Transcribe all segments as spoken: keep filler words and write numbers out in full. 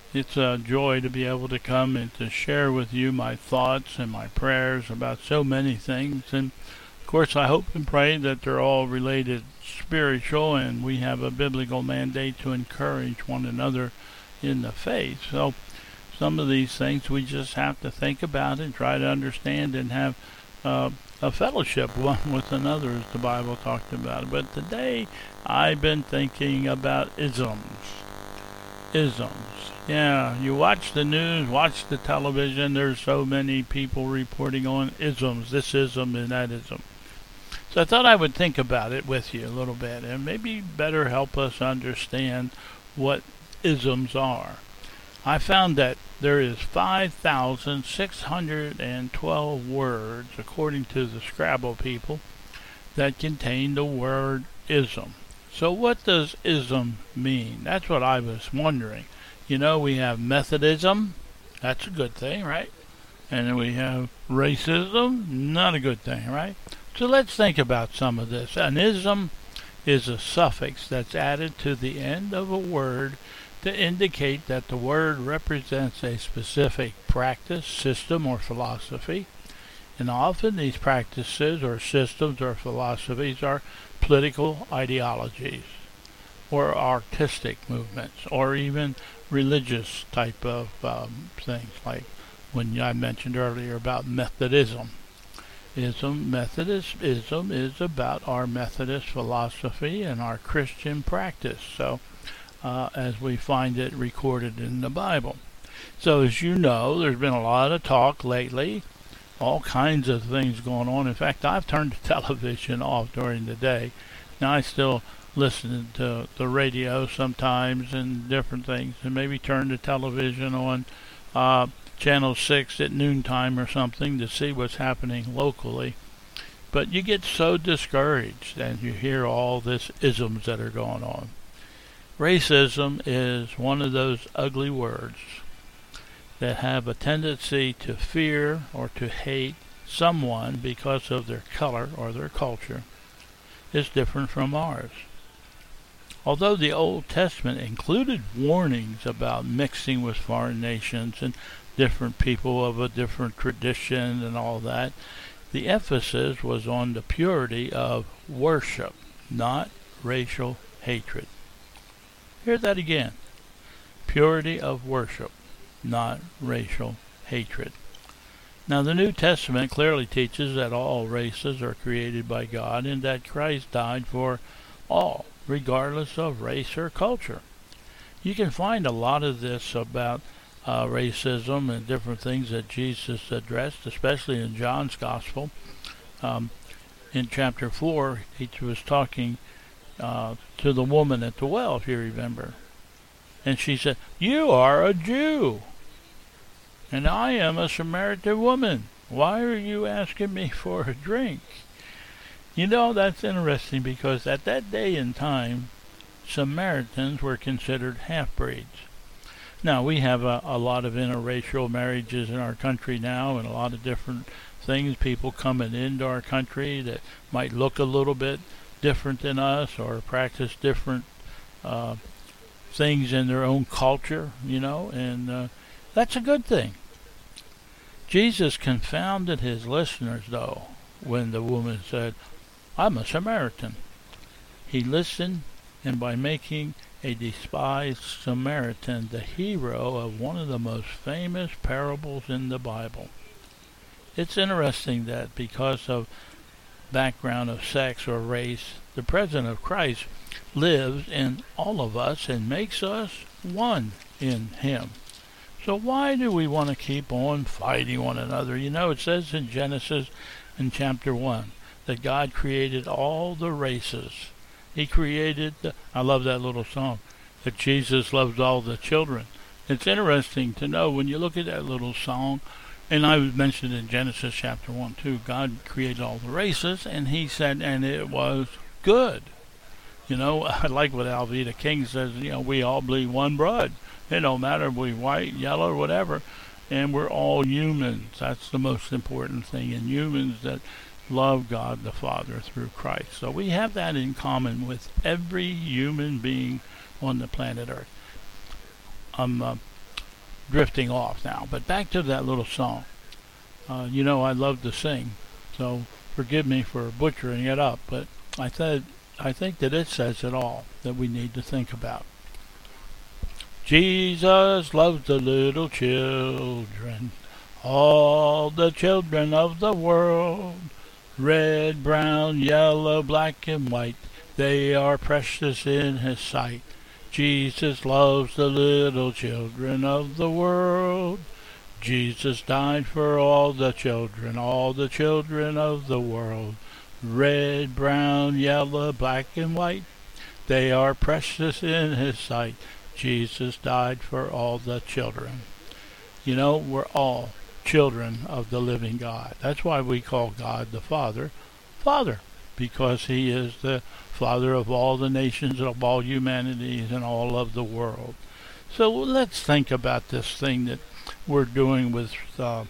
It's a joy to be able to come and to share with you my thoughts and my prayers about so many things. And of course, I hope and pray that they're all related spiritual and we have a biblical mandate to encourage one another in the faith. So some of these things we just have to think about and try to understand and have uh, a fellowship one with another, as the Bible talked about. But today I've been thinking about isms. Isms. Yeah, you watch the news, watch the television, there's so many people reporting on isms, this ism and that ism. So I thought I would think about it with you a little bit and maybe better help us understand what isms are. I found that there is five thousand six hundred twelve words, according to the Scrabble people, that contain the word ism. So what does ism mean? That's what I was wondering. You know, we have Methodism. That's a good thing, right? And then we have racism. Not a good thing, right? So let's think about some of this. An ism is a suffix that's added to the end of a word to indicate that the word represents a specific practice, system, or philosophy. And often these practices or systems or philosophies are political ideologies or artistic movements or even religious type of um, things, like when I mentioned earlier about Methodism. Ism, Methodism is about our Methodist philosophy and our Christian practice, so uh, as we find it recorded in the Bible. So as you know, there's been a lot of talk lately, all kinds of things going on. In fact, I've turned the television off during the day. Now I still listen to the radio sometimes and different things, and maybe turn the television on uh, channel six at noontime or something to see what's happening locally. But you get so discouraged and you hear all this isms that are going on. Racism is one of those ugly words that have a tendency to fear or to hate someone because of their color or their culture is different from ours. Although the Old Testament included warnings about mixing with foreign nations and different people of a different tradition and all that, the emphasis was on the purity of worship, not racial hatred. Hear that again. Purity of worship, not racial hatred. Now, the New Testament clearly teaches that all races are created by God and that Christ died for all, regardless of race or culture. You can find a lot of this about uh, racism and different things that Jesus addressed, especially in John's Gospel. Um, in chapter four, he was talking uh, to the woman at the well, if you remember. And she said, "You are a Jew, and I am a Samaritan woman. Why are you asking me for a drink?" You know, that's interesting because at that day and time, Samaritans were considered half-breeds. Now, we have a, a lot of interracial marriages in our country now and a lot of different things, people coming into our country that might look a little bit different than us or practice different uh, things in their own culture, you know, and uh, that's a good thing. Jesus confounded his listeners, though, when the woman said, "I'm a Samaritan." He listened, and by making a despised Samaritan the hero of one of the most famous parables in the Bible. It's interesting that because of background of sex or race, the presence of Christ lives in all of us and makes us one in him. So why do we want to keep on fighting one another? You know, it says in Genesis in chapter one that God created all the races. He created, the, I love that little song, that Jesus loves all the children. It's interesting to know when you look at that little song, and I mentioned in Genesis chapter one too, God created all the races, and he said, and it was good. You know, I like what Alveda King says, you know, we all bleed one blood. It don't matter if we're white, yellow, or whatever, and we're all humans. That's the most important thing, and humans that love God the Father through Christ. So we have that in common with every human being on the planet Earth. I'm uh, drifting off now. But back to that little song. Uh, you know, I love to sing, so forgive me for butchering it up, but I said I think that it says it all that we need to think about. Jesus loves the little children, all the children of the world. Red, brown, yellow, black, and white, they are precious in his sight. Jesus loves the little children of the world. Jesus died for all the children, all the children of the world. Red, brown, yellow, black, and white, they are precious in his sight. Jesus died for all the children. You know, we're all children of the living God. That's why we call God the Father, Father, because he is the Father of all the nations, of all humanities, and all of the world. So let's think about this thing that we're doing with uh,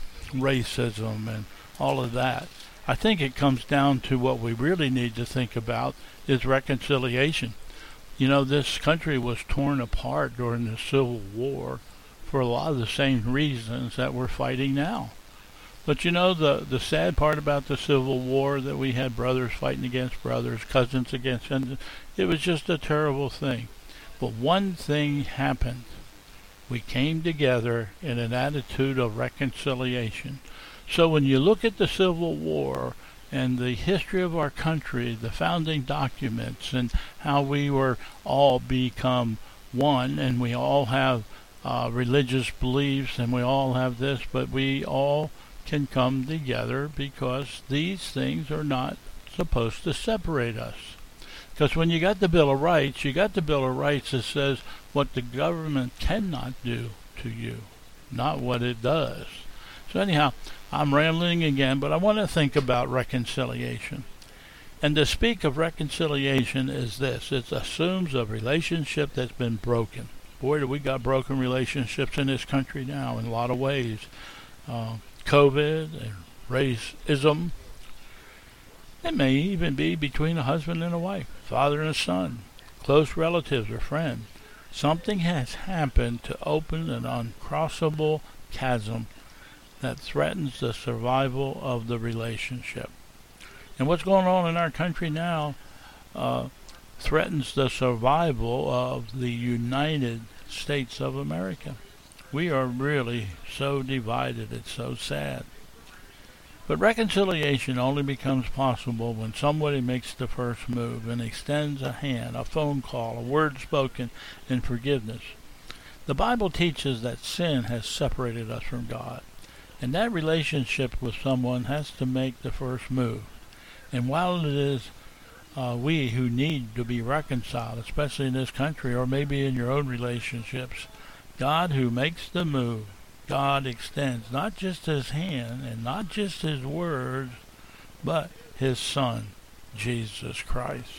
racism and all of that. I think it comes down to what we really need to think about is reconciliation. You know, this country was torn apart during the Civil War for a lot of the same reasons that we're fighting now. But you know, the, the sad part about the Civil War, that we had brothers fighting against brothers, cousins against cousins, it was just a terrible thing. But one thing happened. We came together in an attitude of reconciliation. So when you look at the Civil War and the history of our country, the founding documents, and how we were all become one, and we all have uh, religious beliefs, and we all have this, but we all can come together because these things are not supposed to separate us. Because when you got the Bill of Rights, you got the Bill of Rights that says what the government cannot do to you, not what it does. So anyhow, I'm rambling again, but I want to think about reconciliation. And to speak of reconciliation is this. It assumes a relationship that's been broken. Boy, do we got broken relationships in this country now in a lot of ways. Uh, COVID and racism. It may even be between a husband and a wife, father and a son, close relatives or friends. Something has happened to open an uncrossable chasm that threatens the survival of the relationship. And what's going on in our country now uh, threatens the survival of the United States of America. We are really so divided. It's so sad. But reconciliation only becomes possible when somebody makes the first move and extends a hand, a phone call, a word spoken in forgiveness. The Bible teaches that sin has separated us from God, and that relationship with someone has to make the first move. And while it is uh, we who need to be reconciled, especially in this country or maybe in your own relationships, God who makes the move, God extends not just his hand and not just his words, but his Son, Jesus Christ.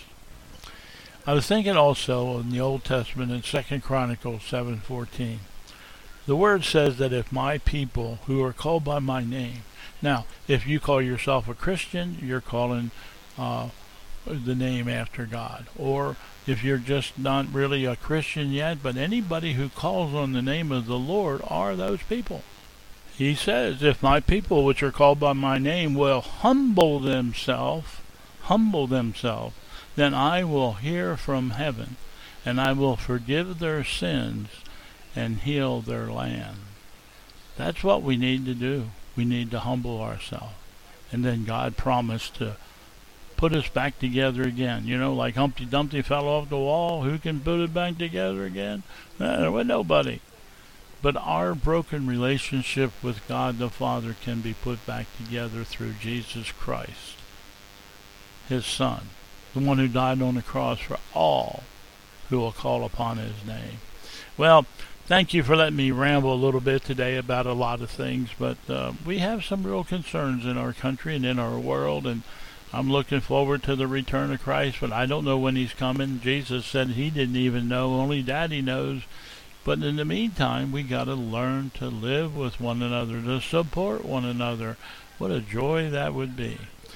I was thinking also in the Old Testament in Second Chronicles seven fourteen. The word says that if my people who are called by my name. Now, if you call yourself a Christian, you're calling uh, the name after God. Or if you're just not really a Christian yet, but anybody who calls on the name of the Lord are those people. He says, if my people which are called by my name will humble themselves, humble themselves, then I will hear from heaven, and I will forgive their sins and heal their land. That's what we need to do. We need to humble ourselves. And then God promised to put us back together again. You know, like Humpty Dumpty fell off the wall. Who can put it back together again? No, there was nobody. But our broken relationship with God the Father can be put back together through Jesus Christ, his Son, the one who died on the cross for all who will call upon his name. Well, thank you for letting me ramble a little bit today about a lot of things, but uh, we have some real concerns in our country and in our world, and I'm looking forward to the return of Christ, but I don't know when he's coming. Jesus said he didn't even know, only Daddy knows. But in the meantime, we got to learn to live with one another, to support one another. What a joy that would be.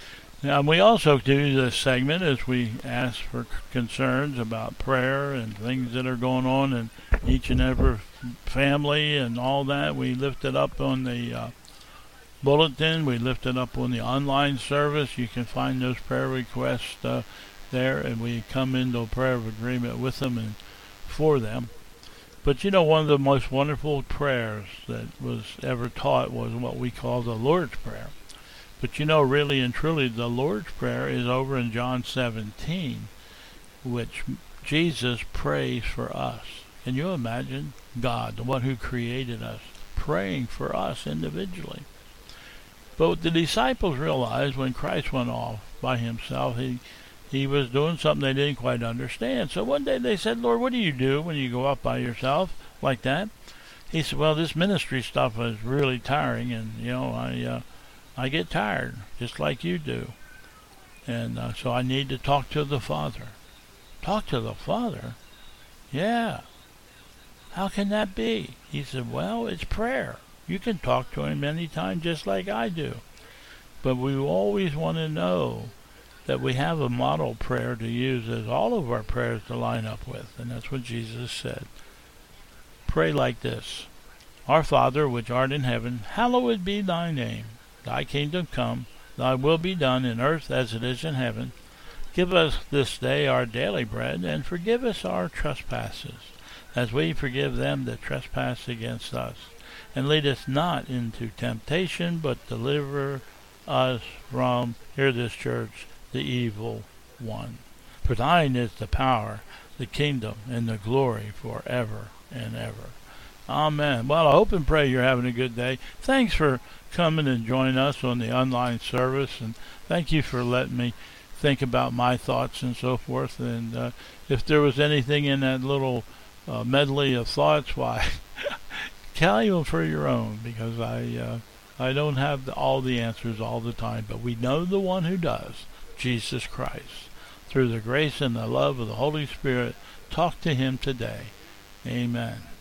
And we also do this segment as we ask for concerns about prayer and things that are going on in each and every family and all that. We lift it up on the uh, bulletin. We lift it up on the online service. You can find those prayer requests uh, there, and we come into a prayer of agreement with them and for them. But you know, one of the most wonderful prayers that was ever taught was what we call the Lord's Prayer. But you know, really and truly, the Lord's Prayer is over in John seventeen, which Jesus prays for us. Can you imagine God, the one who created us, praying for us individually? But the disciples realized when Christ went off by himself, he he was doing something they didn't quite understand. So one day they said, Lord, what do you do when you go off by yourself like that? He said, well, this ministry stuff is really tiring, and, you know, I uh, I get tired, just like you do. And uh, so I need to talk to the Father. Talk to the Father? Yeah. How can that be? He said, well, it's prayer. You can talk to him anytime just like I do. But we always want to know that we have a model prayer to use as all of our prayers to line up with. And that's what Jesus said. Pray like this. Our Father, which art in heaven, hallowed be thy name. Thy kingdom come, thy will be done in earth as it is in heaven. Give us this day our daily bread, and forgive us our trespasses, as we forgive them that trespass against us. And lead us not into temptation, but deliver us from, hear this, church, the evil one. For thine is the power, the kingdom, and the glory forever and ever. Amen. Well, I hope and pray you're having a good day. Thanks for coming and joining us on the online service, and thank you for letting me think about my thoughts and so forth. And uh, if there was anything in that little uh, medley of thoughts, why, carry them for your own, because I uh, I don't have the, all the answers all the time, but we know the one who does, Jesus Christ. Through the grace and the love of the Holy Spirit, talk to him today. Amen.